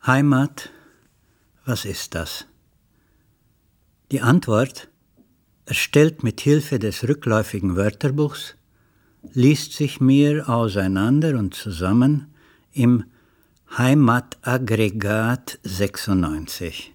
Heimat, was ist das? Die Antwort, erstellt mit Hilfe des rückläufigen Wörterbuchs, liest sich mir auseinander und zusammen im Heimataggregat 96.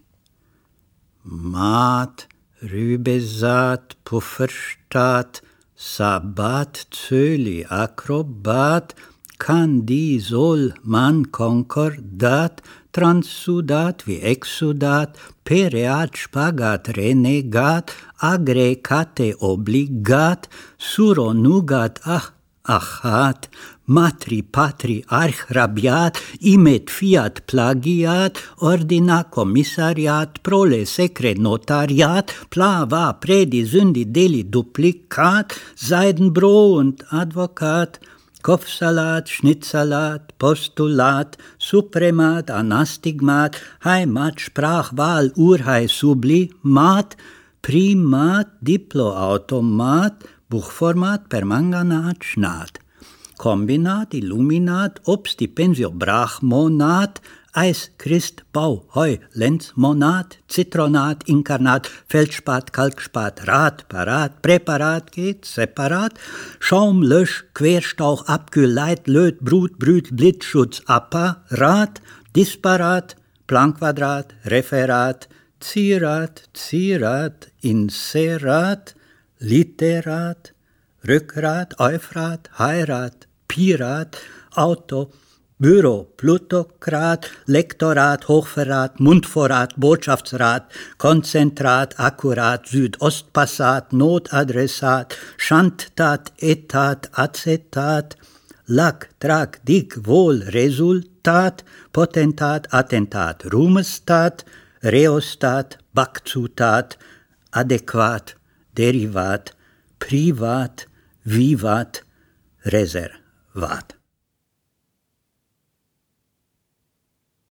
Maat, Rübesaat, Pufferstaat, Sabbat, Zöli, Akrobat, Kandisol, Man, Konkordat, Transsudat wie Exudat, Pereat, Spagat, Renegat, Agrekate, Obligat, Suronugat, Achat, Matri, Patri, Archrabiat, Imet, Fiat, Plagiat, Ordina, Kommissariat, Prole, Sekre, Notariat, Plava, Predi, Sündi, Deli, Duplikat, Seidenbro und Advokat, Kopfsalat, Schnittsalat, Postulat, Supremat, Anastigmat, Heimat, Sprachwahl, Urhei, Sublimat, Primat, Diploautomat, Buchformat, Permanganat, Schnat, Kombinat, Illuminat, Obstipensio, Brachmonat, Eis, Christ, Bau, Heu, Lenz, Monat, Zitronat, Inkarnat, Feldspat, Kalkspat, Rad, Parat, Präparat, geht, Separat, Schaum, Lösch, Querstauch, Abkühlleit, Löt, Brut, Brüt, Blitzschutz, Apparat, Disparat, Planquadrat, Referat, Zierat, Zierat, Inserat, Literat, Rückgrat, Euphrat, Heirat, Pirat, Auto, Büro, Plutokrat, Lektorat, Hochverrat, Mundvorrat, Botschaftsrat, Konzentrat, Akkurat, Südostpassat, Notadressat, Schandtat, Etat, Acetat, Lack, Track, Dick, Wohl, Resultat, Potentat, Attentat, Ruhmestat, Reostat, Backzutat, Adäquat, Derivat, Privat, Vivat, Reservat.